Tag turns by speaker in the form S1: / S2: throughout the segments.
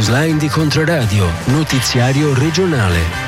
S1: newsline di Controradio, notiziario regionale.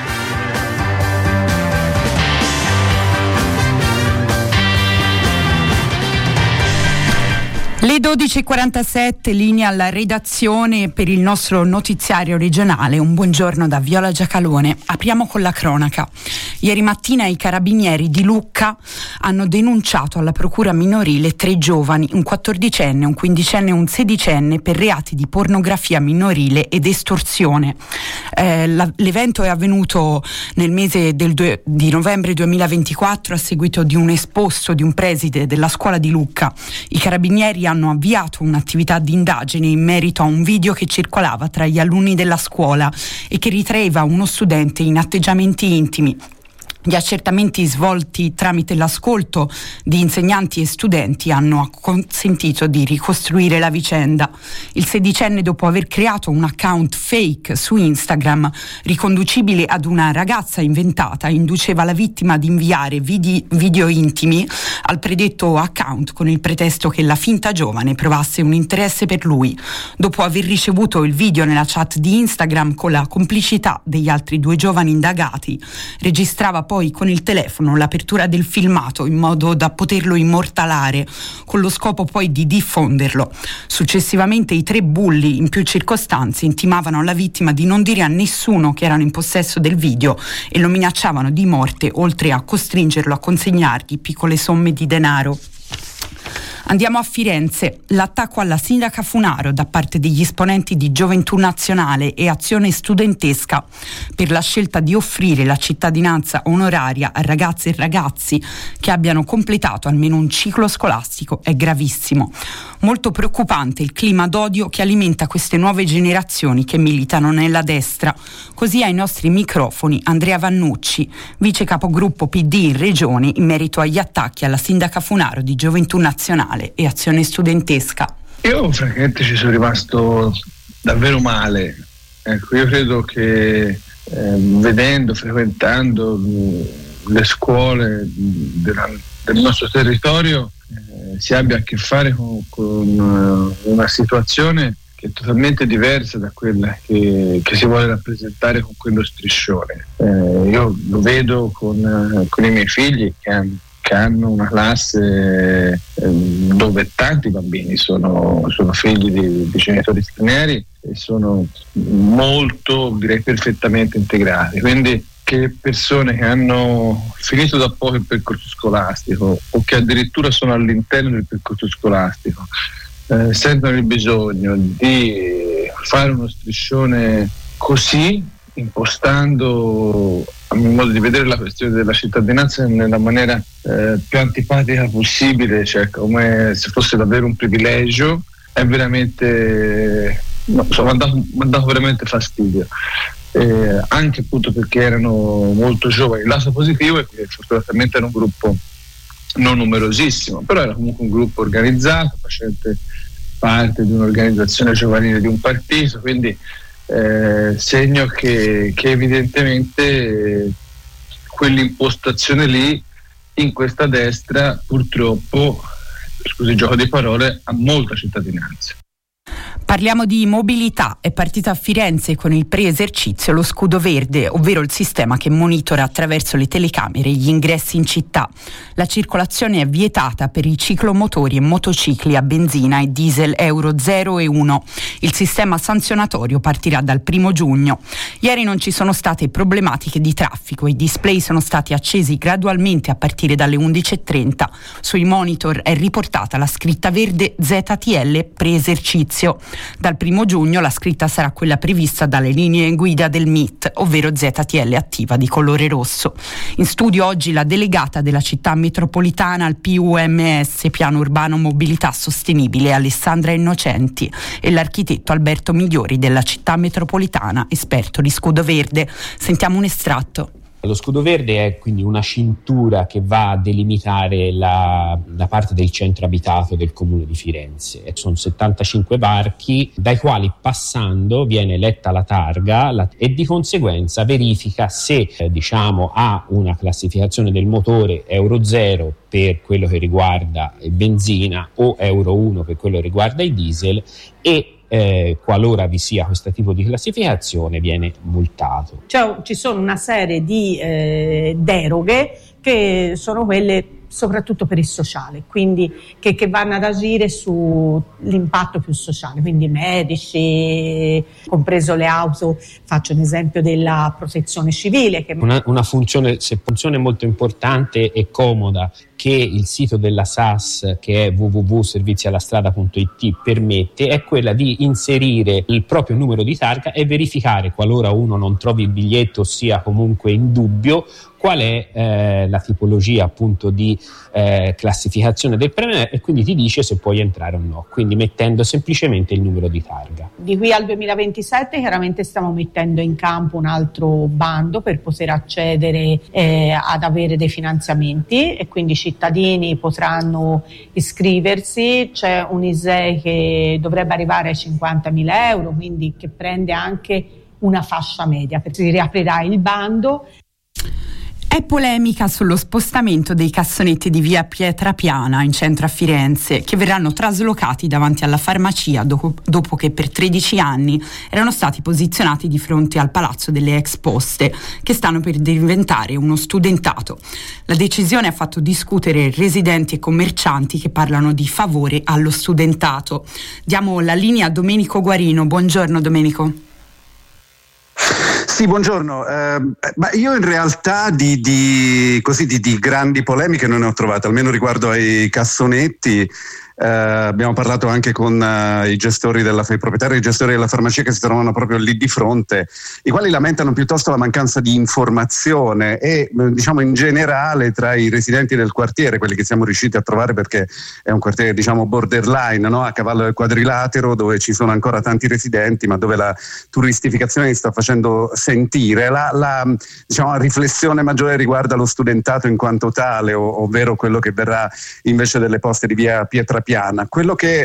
S2: Le 12.47, linea alla redazione per il nostro notiziario regionale. Un buongiorno da Viola Giacalone. Apriamo con la cronaca. Ieri mattina i carabinieri di Lucca hanno denunciato alla procura minorile 3 giovani, un 14enne, un 15enne e un 16enne, per reati di pornografia minorile ed estorsione. L'evento è avvenuto nel mese di novembre 2024 a seguito di un esposto di un preside della scuola di Lucca. I carabinieri hanno avviato un'attività di indagine in merito a un video che circolava tra gli alunni della scuola e che ritraeva uno studente in atteggiamenti intimi. Gli accertamenti svolti tramite l'ascolto di insegnanti e studenti hanno consentito di ricostruire la vicenda. Il 16enne, dopo aver creato un account fake su Instagram riconducibile ad una ragazza inventata, induceva la vittima ad inviare video intimi al predetto account con il pretesto che la finta giovane provasse un interesse per lui. Dopo aver ricevuto il video nella chat di Instagram con la complicità degli altri 2 giovani indagati, registrava poi con il telefono l'apertura del filmato in modo da poterlo immortalare, con lo scopo poi di diffonderlo. Successivamente i 3 bulli, in più circostanze, intimavano alla vittima di non dire a nessuno che erano in possesso del video e lo minacciavano di morte, oltre a costringerlo a consegnargli piccole somme di denaro. Andiamo a Firenze. L'attacco alla sindaca Funaro da parte degli esponenti di Gioventù Nazionale e Azione Studentesca per la scelta di offrire la cittadinanza onoraria a ragazze e ragazzi che abbiano completato almeno un ciclo scolastico è gravissimo. Molto preoccupante il clima d'odio che alimenta queste nuove generazioni che militano nella destra. Così ai nostri microfoni Andrea Vannucci, vice capogruppo PD in Regione, in merito agli attacchi alla sindaca Funaro di Gioventù Nazionale e Azione Studentesca.
S3: Io francamente ci sono rimasto davvero male. Ecco, io credo che frequentando le scuole del nostro territorio si abbia a che fare con una situazione che è totalmente diversa da quella che si vuole rappresentare con quello striscione. Io lo vedo con i miei figli che hanno una classe dove tanti bambini sono figli di genitori stranieri e sono molto, direi, perfettamente integrati. Quindi che persone che hanno finito da poco il percorso scolastico o che addirittura sono all'interno del percorso scolastico sentono il bisogno di fare uno striscione così, impostando a mio modo di vedere la questione della cittadinanza nella maniera più antipatica possibile, cioè come se fosse davvero un privilegio, è veramente mi ha dato veramente fastidio, anche appunto perché erano molto giovani. Il lato positivo è che fortunatamente era un gruppo non numerosissimo, però era comunque un gruppo organizzato, facente parte di un'organizzazione giovanile di un partito, quindi segno che evidentemente quell'impostazione lì in questa destra purtroppo, scusi il gioco di parole, ha molta cittadinanza.
S2: Parliamo di mobilità. È partita a Firenze con il pre-esercizio lo scudo verde, ovvero il sistema che monitora attraverso le telecamere gli ingressi in città. La circolazione è vietata per i ciclomotori e motocicli a benzina e diesel Euro 0 e 1. Il sistema sanzionatorio partirà dal 1 giugno. Ieri non ci sono state problematiche di traffico, i display sono stati accesi gradualmente a partire dalle 11.30. Sui monitor è riportata la scritta verde ZTL pre-esercizio. Dal 1 giugno la scritta sarà quella prevista dalle linee guida del MIT, ovvero ZTL attiva di colore rosso. In studio oggi la delegata della città metropolitana al PUMS, Piano Urbano Mobilità Sostenibile, Alessandra Innocenti, e l'architetto Alberto Migliori della città metropolitana, esperto di scudo verde. Sentiamo un estratto.
S4: Lo scudo verde è quindi una cintura che va a delimitare la parte del centro abitato del comune di Firenze. Sono 75 varchi dai quali passando viene letta la targa e di conseguenza verifica se ha una classificazione del motore Euro 0 per quello che riguarda il benzina o Euro 1 per quello che riguarda i diesel, e qualora vi sia questo tipo di classificazione, viene multato.
S5: Ci sono una serie di deroghe che sono quelle soprattutto per il sociale, quindi che vanno ad agire sull'impatto più sociale, quindi medici, compreso le auto. Faccio un esempio della protezione civile. Che
S4: una funzione molto importante e comoda che il sito della SAS, che è www.servizialastrada.it, permette, è quella di inserire il proprio numero di targa e verificare, qualora uno non trovi il biglietto o sia comunque in dubbio, qual è la tipologia appunto di classificazione del premio, e quindi ti dice se puoi entrare o no, quindi mettendo semplicemente il numero di targa.
S5: Di qui al 2027 chiaramente stiamo mettendo in campo un altro bando per poter accedere ad avere dei finanziamenti, e quindi i cittadini potranno iscriversi. C'è un ISEE che dovrebbe arrivare ai 50.000 euro, quindi che prende anche una fascia media, perché si riaprirà il bando.
S2: È polemica sullo spostamento dei cassonetti di via Pietrapiana in centro a Firenze, che verranno traslocati davanti alla farmacia dopo che per 13 anni erano stati posizionati di fronte al Palazzo delle Ex Poste, che stanno per diventare uno studentato. La decisione ha fatto discutere residenti e commercianti che parlano di favore allo studentato. Diamo la linea a Domenico Guarino. Buongiorno Domenico.
S6: Sì, buongiorno. Ma io in realtà di grandi polemiche non ne ho trovate, almeno riguardo ai cassonetti. Abbiamo parlato anche con i proprietari e i gestori della farmacia che si trovano proprio lì di fronte, i quali lamentano piuttosto la mancanza di informazione e diciamo in generale tra i residenti del quartiere, quelli che siamo riusciti a trovare, perché è un quartiere diciamo borderline, no? A cavallo del Quadrilatero, dove ci sono ancora tanti residenti ma dove la turistificazione si sta facendo sentire. La riflessione maggiore riguarda lo studentato in quanto tale, ovvero quello che verrà invece delle poste di via Pietrapiana. Quello che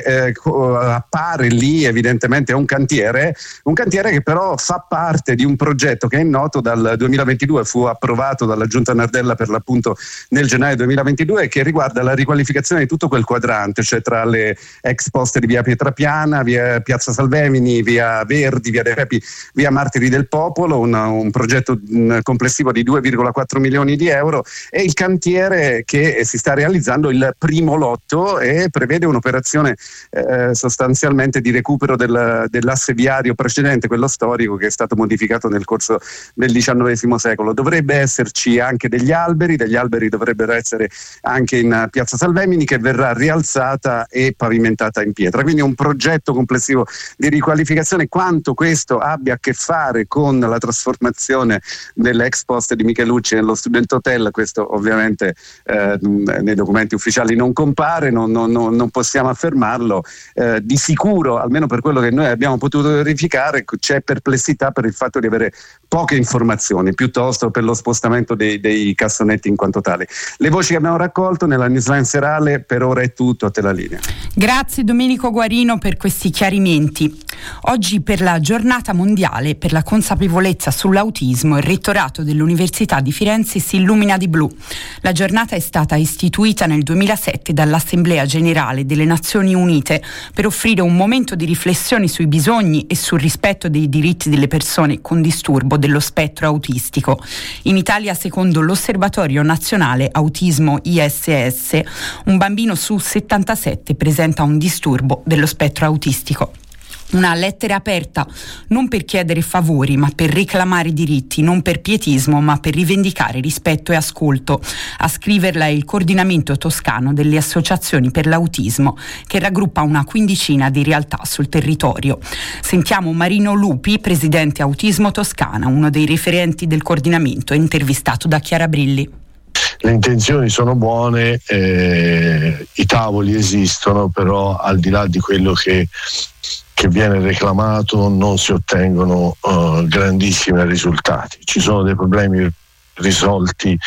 S6: appare lì evidentemente è un cantiere che però fa parte di un progetto che è noto dal 2022, fu approvato dalla Giunta Nardella per l'appunto nel gennaio 2022, che riguarda la riqualificazione di tutto quel quadrante, cioè tra le ex poste di via Pietrapiana, via Piazza Salvemini, via Verdi, via De Pepi, via Martiri del Popolo, un progetto complessivo di 2,4 milioni di euro, e il cantiere che si sta realizzando, il primo lotto, e prevede un'operazione sostanzialmente di recupero dell'asse viario precedente, quello storico, che è stato modificato nel corso del XIX secolo. Dovrebbe esserci anche degli alberi dovrebbero essere anche in Piazza Salvemini, che verrà rialzata e pavimentata in pietra. Quindi un progetto complessivo di riqualificazione. Quanto questo abbia a che fare con la trasformazione delle ex poste di Michelucci nello Student Hotel, questo ovviamente nei documenti ufficiali non compare, non possiamo affermarlo. Di sicuro, almeno per quello che noi abbiamo potuto verificare, c'è perplessità per il fatto di avere poche informazioni, piuttosto per lo spostamento dei cassonetti in quanto tali. Le voci che abbiamo raccolto nella newsline serale, per ora è tutto, a te la linea.
S2: Grazie Domenico Guarino per questi chiarimenti. Oggi, per la giornata mondiale per la consapevolezza sull'autismo, il rettorato dell'Università di Firenze si illumina di blu. La giornata è stata istituita nel 2007 dall'Assemblea Generale delle Nazioni Unite per offrire un momento di riflessione sui bisogni e sul rispetto dei diritti delle persone con disturbo dello spettro autistico. In Italia, secondo l'Osservatorio Nazionale Autismo ISS, un bambino su 77 presenta un disturbo dello spettro autistico. Una lettera aperta non per chiedere favori ma per reclamare diritti, non per pietismo ma per rivendicare rispetto e ascolto. A scriverla è il coordinamento toscano delle associazioni per l'autismo, che raggruppa una quindicina di realtà sul territorio. Sentiamo Marino Lupi, presidente Autismo Toscana, uno dei referenti del coordinamento, intervistato da Chiara Brilli.
S7: Le intenzioni sono buone, i tavoli esistono, però al di là di quello che viene reclamato non si ottengono grandissimi risultati. Ci sono dei problemi risolti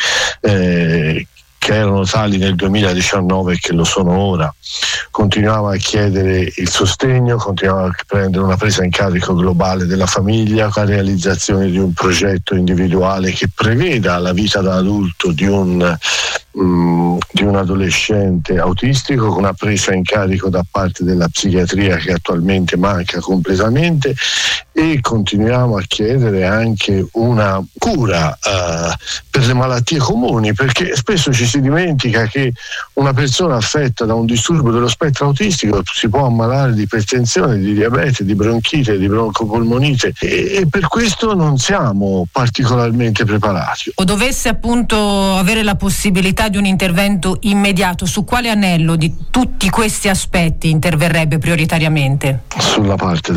S7: che erano tali nel 2019 e che lo sono ora. Continuava a chiedere il sostegno, continuava a prendere una presa in carico globale della famiglia, la realizzazione di un progetto individuale che preveda la vita da adulto di un di un adolescente autistico, con una presa in carico da parte della psichiatria che attualmente manca completamente, e continuiamo a chiedere anche una cura per le malattie comuni, perché spesso ci si dimentica che una persona affetta da un disturbo dello spettro autistico si può ammalare di ipertensione, di diabete, di bronchite, di broncopolmonite, e per questo non siamo particolarmente preparati.
S8: O dovesse appunto avere la possibilità di un intervento immediato, su quale anello di tutti questi aspetti interverrebbe prioritariamente?
S7: Sulla parte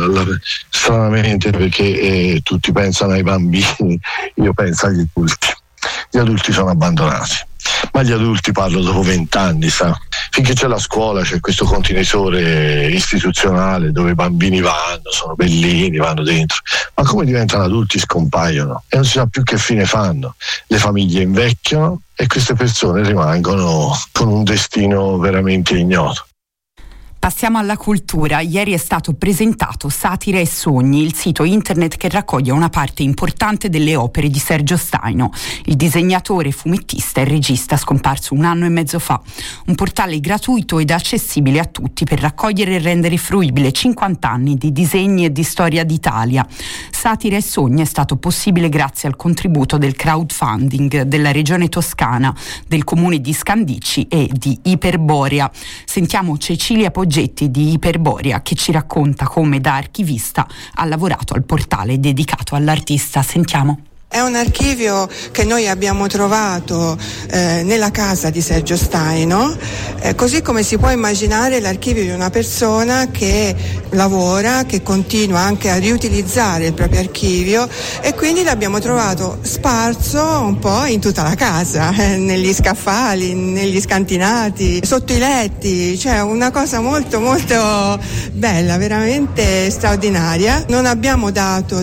S7: stranamente, perché tutti pensano ai bambini, io penso agli adulti. Gli adulti sono abbandonati, ma gli adulti parlo dopo 20 anni, sa? Finché c'è la scuola c'è questo contenitore istituzionale dove i bambini vanno, sono bellini, vanno dentro, ma come diventano adulti scompaiono e non si sa più che fine fanno. Le famiglie invecchiano e queste persone rimangono con un destino veramente ignoto.
S2: Passiamo alla cultura. Ieri è stato presentato Satire e Sogni, il sito internet che raccoglie una parte importante delle opere di Sergio Staino, il disegnatore, fumettista e regista scomparso 1 anno e mezzo fa. Un portale gratuito ed accessibile a tutti per raccogliere e rendere fruibile 50 anni di disegni e di storia d'Italia. Satire e Sogni è stato possibile grazie al contributo del crowdfunding della Regione Toscana, del Comune di Scandicci e di Iperborea. Sentiamo Cecilia Poggetti di Iperborea che ci racconta come da archivista ha lavorato al portale dedicato all'artista. Sentiamo.
S9: È un archivio che noi abbiamo trovato nella casa di Sergio Staino, così come si può immaginare l'archivio di una persona che lavora, che continua anche a riutilizzare il proprio archivio, e quindi l'abbiamo trovato sparso un po' in tutta la casa, negli scaffali, negli scantinati, sotto i letti, cioè una cosa molto molto bella, veramente straordinaria. Non abbiamo dato,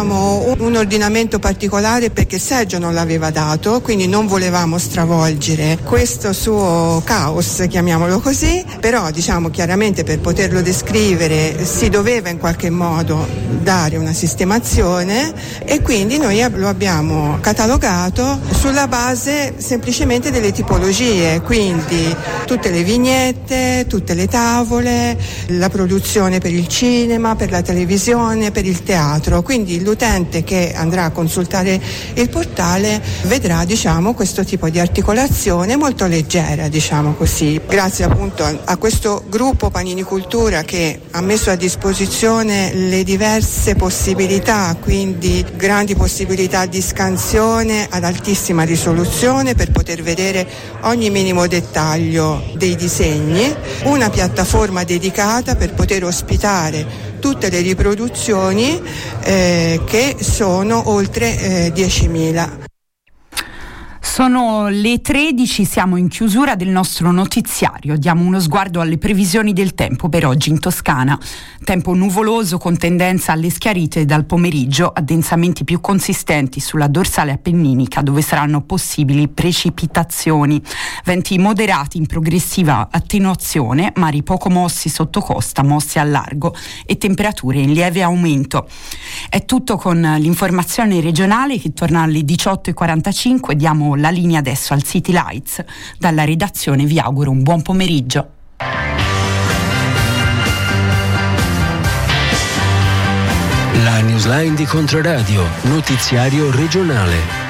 S9: un ordinamento particolare perché Sergio non l'aveva dato, quindi non volevamo stravolgere questo suo caos, chiamiamolo così, però chiaramente per poterlo descrivere si doveva in qualche modo dare una sistemazione, e quindi noi lo abbiamo catalogato sulla base semplicemente delle tipologie, quindi tutte le vignette, tutte le tavole, la produzione per il cinema, per la televisione, per il teatro, quindi l'utente che andrà a consultare il portale vedrà questo tipo di articolazione molto leggera, così, grazie appunto a questo gruppo Panini Cultura che ha messo a disposizione le diverse possibilità, quindi grandi possibilità di scansione ad altissima risoluzione per poter vedere ogni minimo dettaglio dei disegni, una piattaforma dedicata per poter ospitare tutte le riproduzioni che sono oltre 10.000.
S2: Sono le 13, siamo in chiusura del nostro notiziario. Diamo uno sguardo alle previsioni del tempo per oggi in Toscana. Tempo nuvoloso con tendenza alle schiarite dal pomeriggio, addensamenti più consistenti sulla dorsale appenninica dove saranno possibili precipitazioni. Venti moderati in progressiva attenuazione, mari poco mossi sotto costa, mossi al largo e temperature in lieve aumento. È tutto con l'informazione regionale che torna alle 18:45. Diamo la linea adesso al City Lights. Dalla redazione vi auguro un buon pomeriggio.
S1: La newsline di Controradio, notiziario regionale.